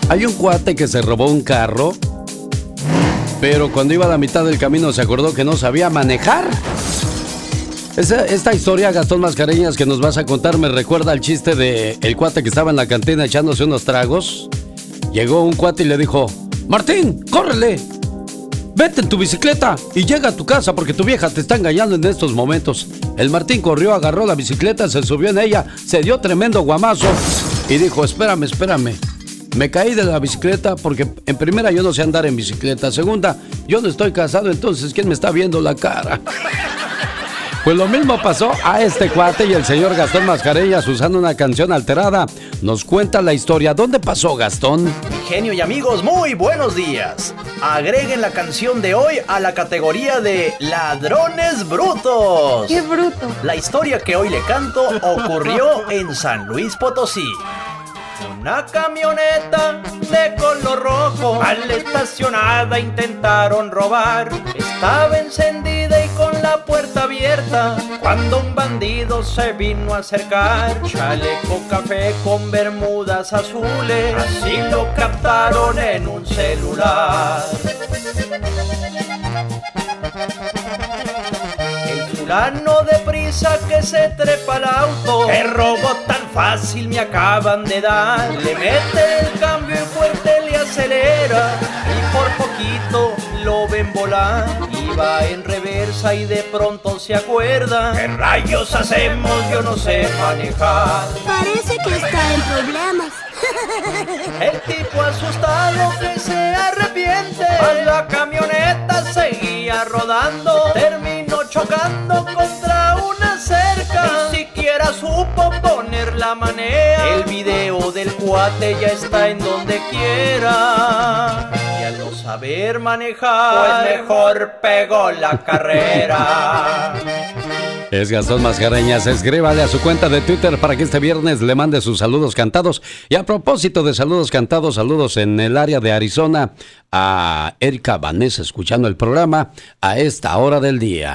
Hay un cuate que se robó un carro, pero cuando iba a la mitad del camino se acordó que no sabía manejar. Esta historia, Gastón Mascareñas, que nos vas a contar, me recuerda al chiste de el cuate que estaba en la cantina echándose unos tragos. Llegó un cuate y le dijo: Martín, córrele, vete en tu bicicleta y llega a tu casa porque tu vieja te está engañando en estos momentos. El Martín corrió, agarró la bicicleta, se subió en ella, se dio tremendo guamazo y dijo: espérame. Me caí de la bicicleta porque en primera yo no sé andar en bicicleta. Segunda, yo no estoy casado, entonces ¿quién me está viendo la cara? Pues lo mismo pasó a este cuate, y el señor Gastón Mascareñas, usando una canción alterada, nos cuenta la historia. ¿Dónde pasó, Gastón? Mi genio y amigos, muy buenos días. Agreguen la canción de hoy a la categoría de ladrones brutos. ¡Qué bruto! La historia que hoy le canto ocurrió en San Luis Potosí. Una camioneta de color rojo al estacionada intentaron robar. Estaba encendida y con la puerta abierta cuando un bandido se vino a acercar. Chaleco café con bermudas azules, así lo captaron en un celular. Fulano deprisa que se trepa al auto. ¡Qué robo tan fácil me acaban de dar! Le mete el cambio y fuerte le acelera y por poquito lo ven volar. Iba en reversa y de pronto se acuerda: ¿qué rayos hacemos? Yo no sé manejar. Parece que está en problemas. El tipo asustado que se arrepiente, mas la camioneta seguía rodando. Terminó chocando contra una cerca, ni siquiera supo poner la manea. El video del cuate ya está en donde quiera, y al no saber manejar, pues mejor pegó la carrera. Es Gastón Mascareñas. Escríbale a su cuenta de Twitter para que este viernes le mande sus saludos cantados. Y a propósito de saludos cantados, saludos en el área de Arizona a Erika Vanessa, escuchando el programa a esta hora del día.